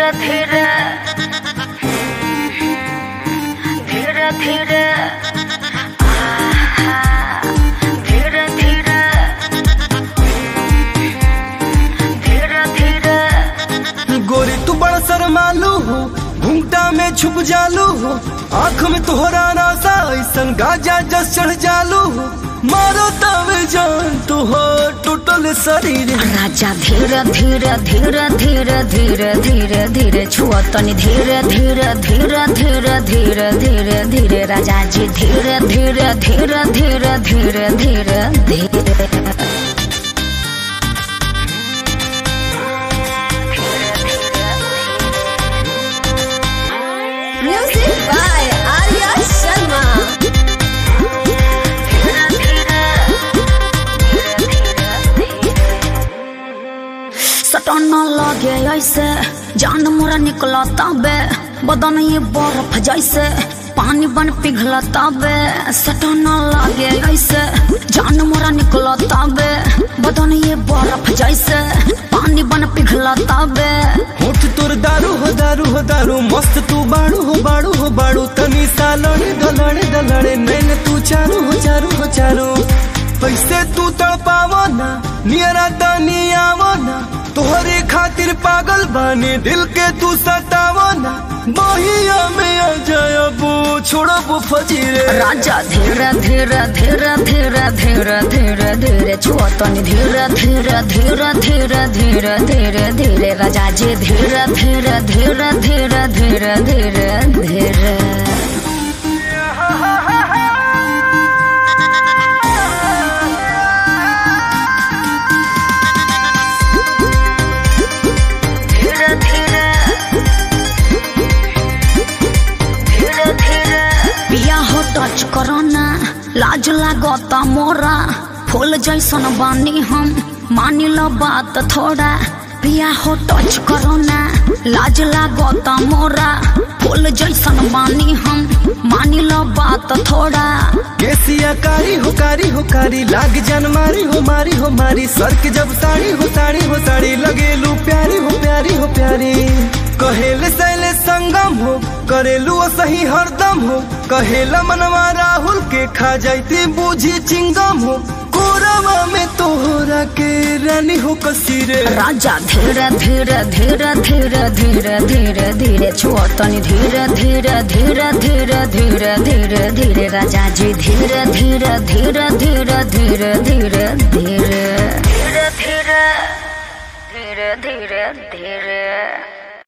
धीरे धीरे धीरे धीरे धीरे धीरे धीरे गोरी तू बड़ा शर्मालू हो, घूंघटा में छुप जालू हो, आँख में तोहरा नासा ऐसन गाजा जस चढ़ जालू हो, मारो तवे जान तू हो टूटल शरीर। राजा धीरे धीरे धीरे धीरे धीरे धीरे धीरे छुआ तनी धीरे धीरे धीरे धीरे धीरे धीरे धीरे राजा जी धीरे धीरे धीरे धीरे धीरे धीरे धीरे Music by Arya Sharma. सटन लगे ऐसे जान मोरा निकला तबे बदन ये बर्फ जैसे पानी बन पिघला तबे सटन लगे ऐसे जान मोरा निकला तबे बदन ये बर्फ जैसे पानी बन पिघला तबे होठ तोर दारू हो दारू हो दारू मस्त तू बाड़ू हो बाड़ू हो बाड़ू तनी सा लड़े दलड़े दलड़े नैन तू चारू हो चारू हो चारू पैसे तू तड़पावो ना नियरा तनी आवो ना तोहरे खातिर पागल बानी दिल के तू सतावो ना बहिया में आ जायबू छोड़बू फजीरे। राजा धीरे धीरे धीरे धीरे धीरे धीरे धीरे छुआ तनी धीरे धीरे धीरे धीरे धीरे धीरे धीरे राजा जी धीरे धीरे धीरे धीरे धीरे धीरे धीरे टच करना लाज लागता मोरा फूल जैसन बानी हम मानी लो बात थोड़ा पिया हो टच करना लाज लागता मोरा फूल जैसन बानी हम मानी लो बात थोड़ा कैसिया कारी हो कारी लाग जान मारी हो मारी सर के जब साड़ी हो साड़ी लगेलू प्यारी हो प्यारी कहेले सैले संगम हो करेलू सही हरदम हो कहेला मनवा राहुल के खा जाती बूझी चिंगम हो कोरवा में तोहरा के रानी हो कसीरे। राजा धीरे धीरे धीरे धीरे धीरे धीरे धीरे छुआ तनी धीरे धीरे धीरे धीरे धीरे धीरे धीरे राजा जी धीरे धीरे धीरे धीरे धीरे धीरे धीरे धीरे धीरे धीरे धीरे धीरे